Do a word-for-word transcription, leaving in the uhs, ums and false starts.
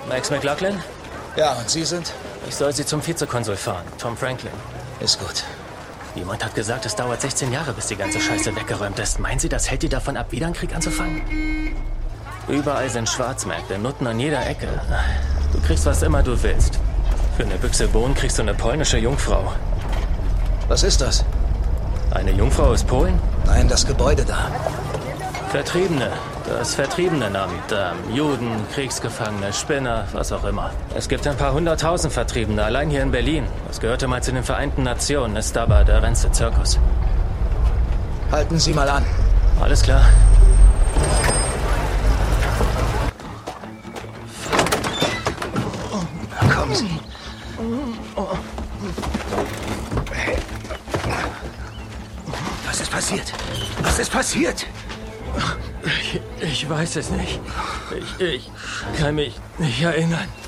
Max McLaughlin? Ja, und Sie sind? Ich soll Sie zum Vizekonsul fahren, Tom Franklin. Ist gut. Jemand hat gesagt, es dauert sechzehn Jahre, bis die ganze Scheiße weggeräumt ist. Meinen Sie, das hält die davon ab, wieder einen Krieg anzufangen? Überall sind Schwarzmärkte, Nutten an jeder Ecke. Du kriegst, was immer du willst. Für eine Büchse Bohnen kriegst du eine polnische Jungfrau. Was ist das? Eine Jungfrau aus Polen? Nein, das Gebäude da. Vertriebene. Das Vertriebenenamt. Ähm, Juden, Kriegsgefangene, Spinner, was auch immer. Es gibt ein paar hunderttausend Vertriebene, allein hier in Berlin. Das gehörte mal zu den Vereinten Nationen, ist aber der reinste Zirkus. Halten Sie mal an. Alles klar. Kommen Sie. Was ist passiert? Was ist passiert? Ich, ich weiß es nicht. Ich, ich kann mich nicht erinnern.